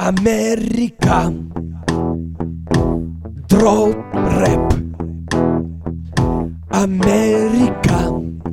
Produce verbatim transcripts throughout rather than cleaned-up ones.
Америка, дроп рэп. Америка,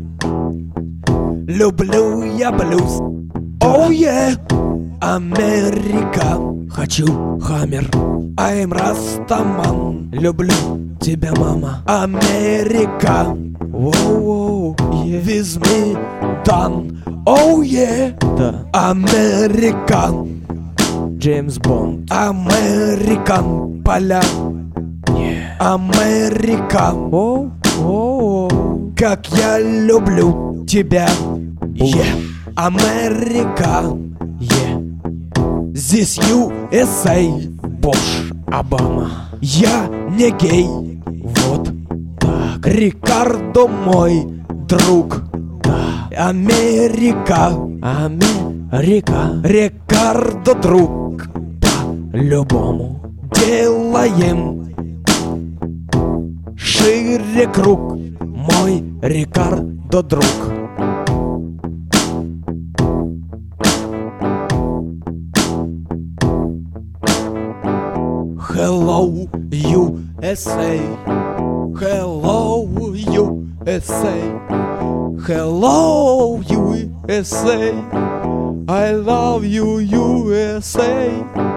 люблю я блюз. Оу е, Америка, хочу хаммер. I'm Растаман, люблю тебя, мама. Америка, воу-воу, yeah. With me done. Оу е, Да. Америка, Джеймс Бонд. Американ, поля. Yeah. Америка, Оу, оу. как я люблю тебя. Yeah. Америка, Yeah. здесь ю эс эй. Бош, Обама. Я не гей. Вот так. Рикардо мой друг. Да. Америка, Америка. Рикардо друг. Любому. Делаем шире круг. Мой Рикардо друг. Hello, ю эс эй. Hello, ю эс эй. Hello, ю эс эй. I love you, ю эс эй.